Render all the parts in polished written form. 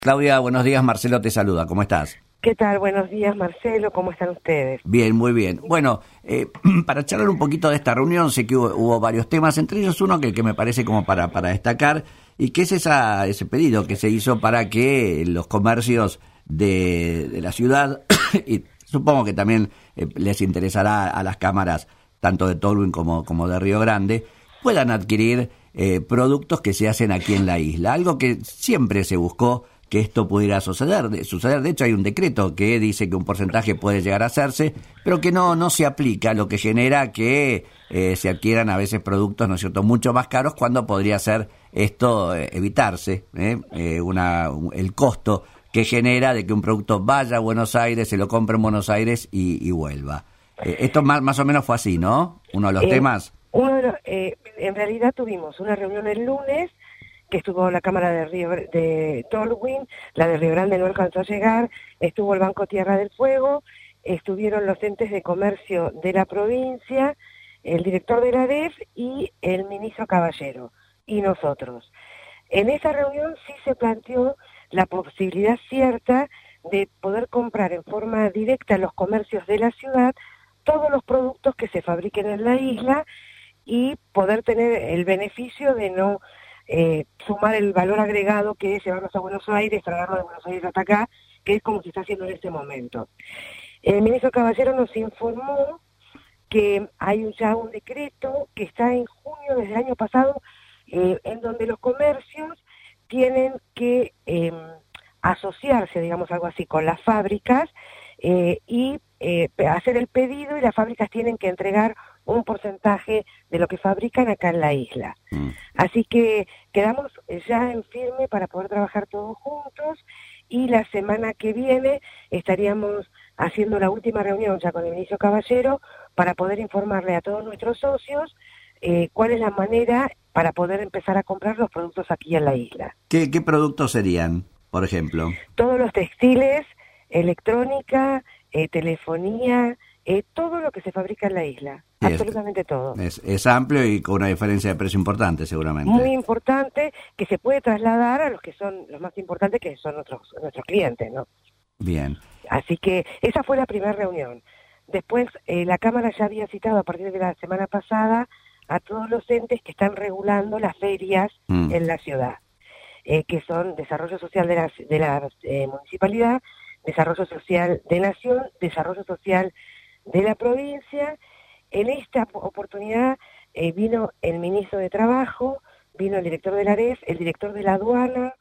Claudia, buenos días. Marcelo te saluda. ¿Cómo estás? ¿Qué tal? Buenos días, Marcelo. ¿Cómo están ustedes? Bien, muy bien. Bueno, para charlar un poquito de esta reunión, sé que hubo varios temas, entre ellos uno que me parece como para destacar, y que es ese pedido que se hizo para que los comercios de la ciudad, y supongo que también les interesará a las cámaras, tanto de Tolwyn como de Río Grande, puedan adquirir productos que se hacen aquí en la isla. Algo que siempre se buscó que esto pudiera suceder. De hecho, hay un decreto que dice que un porcentaje puede llegar a hacerse, pero que no se aplica, lo que genera que se adquieran a veces productos, ¿no es cierto?, mucho más caros, cuando podría ser esto evitarse, el costo que genera de que un producto vaya a Buenos Aires, se lo compre en Buenos Aires y vuelva. Esto más o menos fue así, ¿no? Uno de los temas. En realidad tuvimos una reunión el lunes, que estuvo la Cámara de Tolwyn, la de Río Grande no alcanzó a llegar, estuvo el Banco Tierra del Fuego, estuvieron los entes de comercio de la provincia, el director de la ADEF y el ministro Caballero, y nosotros. En esa reunión sí se planteó la posibilidad cierta de poder comprar en forma directa en los comercios de la ciudad todos los productos que se fabriquen en la isla y poder tener el beneficio de no sumar el valor agregado que es llevarlos a Buenos Aires, traerlos de Buenos Aires hasta acá, que es como se está haciendo en este momento. El ministro Caballero nos informó que hay ya un decreto que está en junio desde el año pasado, en donde los comercios tienen que asociarse, digamos algo así, con las fábricas y hacer el pedido, y las fábricas tienen que entregar un porcentaje de lo que fabrican acá en la isla. Así que quedamos ya en firme para poder trabajar todos juntos, y la semana que viene estaríamos haciendo la última reunión ya con el ministro Caballero para poder informarle a todos nuestros socios cuál es la manera para poder empezar a comprar los productos aquí en la isla. ¿Qué productos serían, por ejemplo? Todos los textiles, electrónica, telefonía, todo lo que se fabrica en la isla. Absolutamente todo. Es amplio y con una diferencia de precio importante, seguramente. Muy importante, que se puede trasladar a los que son los más importantes, que son nuestros clientes, ¿no? Bien. Así que esa fue la primera reunión. Después, la Cámara ya había citado a partir de la semana pasada a todos los entes que están regulando las ferias en la ciudad, que son Desarrollo Social de la Municipalidad, Desarrollo Social de Nación, Desarrollo Social de la provincia. En esta oportunidad vino el ministro de Trabajo, vino el director de la AREF, el director de la aduana.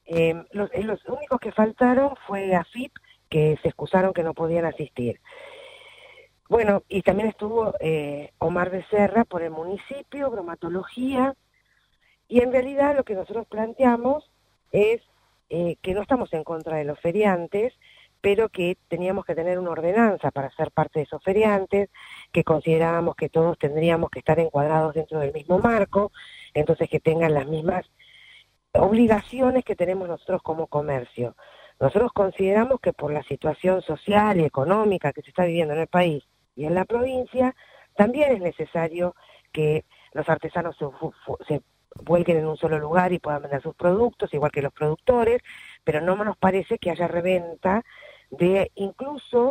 Los únicos que faltaron fue AFIP, que se excusaron que no podían asistir. Bueno, y también estuvo Omar Becerra por el municipio, bromatología, y en realidad lo que nosotros planteamos es que no estamos en contra de los feriantes, pero que teníamos que tener una ordenanza para ser parte de esos feriantes, que considerábamos que todos tendríamos que estar encuadrados dentro del mismo marco, entonces que tengan las mismas obligaciones que tenemos nosotros como comercio. Nosotros consideramos que por la situación social y económica que se está viviendo en el país y en la provincia, también es necesario que los artesanos se vuelquen en un solo lugar y puedan vender sus productos, igual que los productores, pero no nos parece que haya reventa de incluso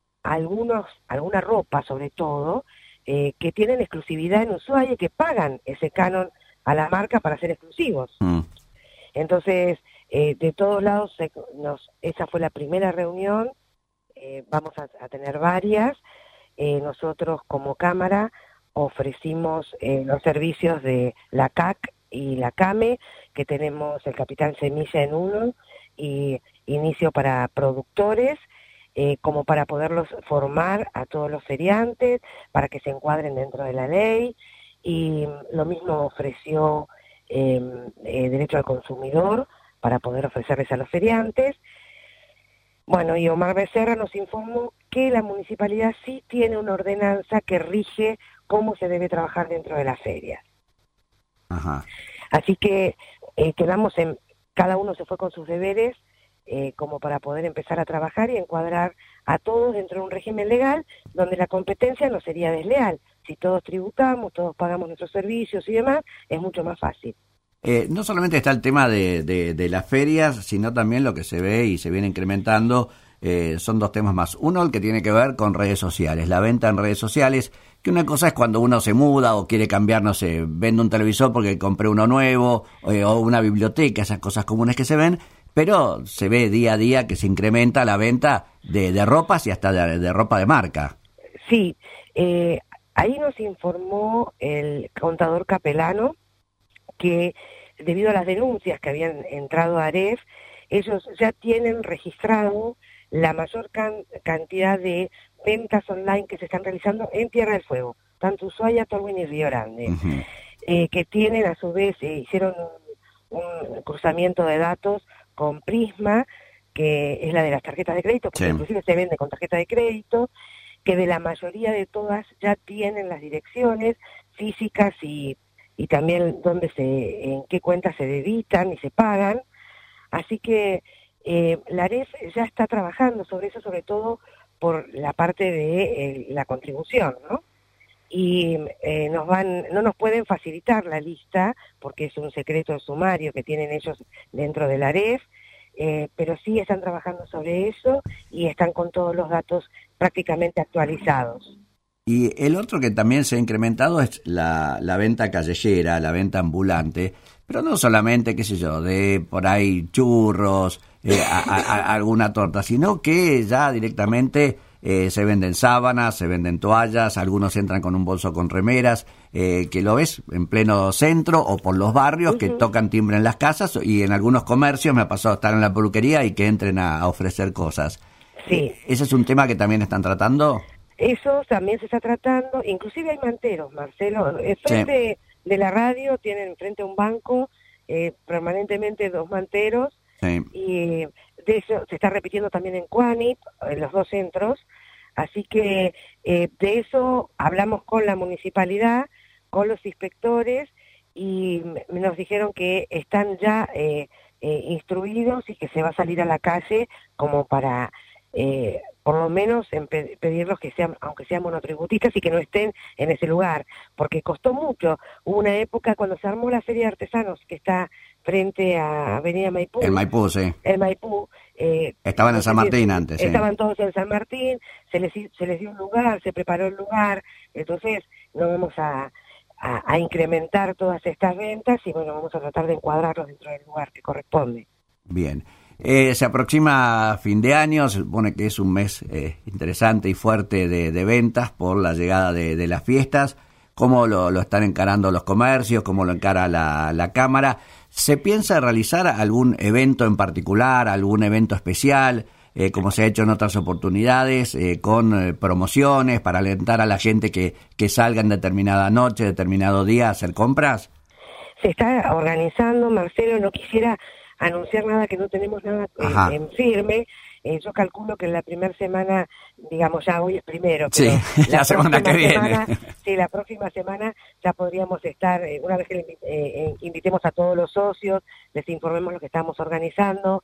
alguna ropa, sobre todo, que tienen exclusividad en Ushuaia y que pagan ese canon a la marca para ser exclusivos. Entonces, de todos lados, esa fue la primera reunión, vamos a tener varias. Nosotros como Cámara ofrecimos los servicios de la CAC y la CAME, que tenemos el Capital Semilla en uno y Inicio para Productores, como para poderlos formar a todos los feriantes, para que se encuadren dentro de la ley, y lo mismo ofreció Derecho al Consumidor, para poder ofrecerles a los feriantes. Bueno, y Omar Becerra nos informó que la municipalidad sí tiene una ordenanza que rige cómo se debe trabajar dentro de las ferias. Ajá. Así que cada uno se fue con sus deberes, como para poder empezar a trabajar y encuadrar a todos dentro de un régimen legal donde la competencia no sería desleal. Si todos tributamos, todos pagamos nuestros servicios y demás, es mucho más fácil. no solamente está el tema de las ferias, sino también lo que se ve y se viene incrementando, son dos temas más. Uno, el que tiene que ver con redes sociales, la venta en redes sociales, que una cosa es cuando uno se muda o quiere cambiar, no sé, vende un televisor porque compré uno nuevo, o una biblioteca, esas cosas comunes que se ven, pero se ve día a día que se incrementa la venta de ropas y hasta de ropa de marca. Sí, ahí nos informó el contador Capelano que debido a las denuncias que habían entrado a AREF, ellos ya tienen registrado la mayor cantidad de ventas online que se están realizando en Tierra del Fuego, tanto Ushuaia, Tolwyn y Río Grande, que tienen a su vez, hicieron un cruzamiento de datos con Prisma, que es la de las tarjetas de crédito, porque inclusive se vende con tarjeta de crédito, que de la mayoría de todas ya tienen las direcciones físicas y también en qué cuentas se debitan y se pagan. Así que la AREF ya está trabajando sobre eso, sobre todo por la parte de la contribución, ¿no? Y no nos pueden facilitar la lista porque es un secreto sumario que tienen ellos dentro de la AREF, pero sí están trabajando sobre eso y están con todos los datos prácticamente actualizados. Y el otro que también se ha incrementado es la venta callejera, la venta ambulante, pero no solamente, qué sé yo, de por ahí churros, alguna torta, sino que ya directamente se venden sábanas, se venden toallas, algunos entran con un bolso con remeras, que lo ves en pleno centro o por los barrios, que tocan timbre en las casas, y en algunos comercios me ha pasado estar en la peluquería y que entren a ofrecer cosas. Sí. ¿Ese es un tema que también están tratando? Eso también se está tratando, inclusive hay manteros, Marcelo, frente de la radio tienen frente a un banco permanentemente 2 manteros, y de eso se está repitiendo también en Cuanip, en los 2 centros, así que de eso hablamos con la municipalidad, con los inspectores, y nos dijeron que están ya instruidos y que se va a salir a la calle como para por lo menos pedirlos que sean, aunque sean monotributistas, y que no estén en ese lugar, porque costó mucho. Hubo una época cuando se armó la Feria de Artesanos, que está frente a Avenida Maipú. El Maipú, sí. El Maipú. Estaban en San Martín antes, sí. Estaban todos en San Martín, se les dio un lugar, se preparó el lugar, entonces no vamos a incrementar todas estas ventas y bueno, vamos a tratar de encuadrarlos dentro del lugar que corresponde. Bien. Se aproxima fin de año, se supone que es un mes interesante y fuerte de ventas por la llegada de las fiestas. ¿Cómo lo están encarando los comercios? ¿Cómo lo encara la Cámara? ¿Se piensa realizar algún evento en particular, algún evento especial, como se ha hecho en otras oportunidades, con promociones para alentar a la gente que salga en determinada noche, determinado día a hacer compras? Se está organizando, Marcelo, no quisiera anunciar nada que no tenemos nada en firme. Yo calculo que en la primera semana, digamos ya hoy es primero, pero sí, la semana que viene. Sí, la próxima semana ya podríamos estar, una vez que invitemos a todos los socios, les informemos lo que estamos organizando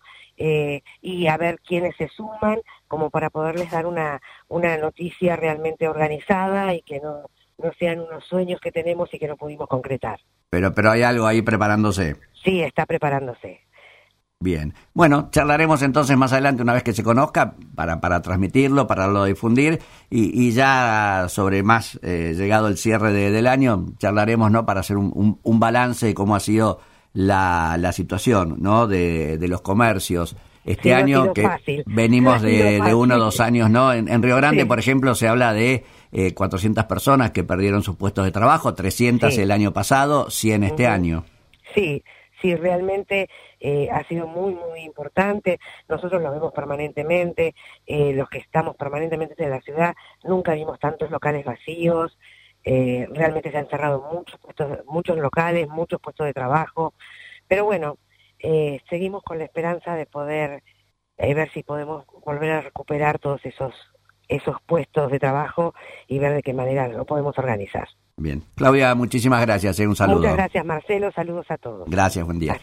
y a ver quiénes se suman, como para poderles dar una noticia realmente organizada y que no sean unos sueños que tenemos y que no pudimos concretar. Pero hay algo ahí preparándose. Sí, está preparándose. Bien. Bueno, charlaremos entonces más adelante una vez que se conozca para transmitirlo, para lo difundir y ya sobre más llegado el cierre del año charlaremos, ¿no? Para hacer un balance de cómo ha sido la situación, ¿no? De los comercios. Este sí, año que fácil. Venimos de 1 o 2 años, ¿no? En Río Grande, sí. Por ejemplo, se habla de 400 personas que perdieron sus puestos de trabajo, 300 el año pasado, 100 este año. Sí. Sí, realmente ha sido muy, muy importante. Nosotros lo vemos permanentemente, los que estamos permanentemente en la ciudad, nunca vimos tantos locales vacíos, realmente se han cerrado muchos locales, muchos puestos de trabajo, pero bueno, seguimos con la esperanza de poder ver si podemos volver a recuperar todos esos puestos de trabajo y ver de qué manera lo podemos organizar. Bien. Claudia, muchísimas gracias. Un saludo. Muchas gracias, Marcelo. Saludos a todos. Gracias, buen día.